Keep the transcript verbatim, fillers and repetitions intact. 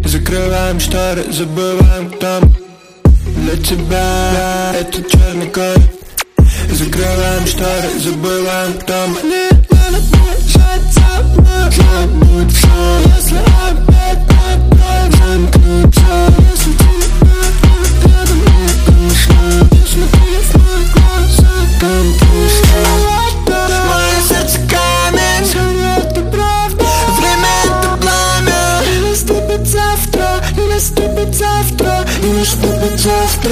Закрываем шторы, забываем там. Для тебя это черный кот. Закрываем шторы, забываем там. Не надо бежать за мной, забудь все. Если опять опять замкнуться, если тебя рядом не точно, не смотри в мои глаза, там пусто. Мое сердце камень, все это правда. Время это пламя. Не наступит завтра, не наступит завтра, не наступит завтра.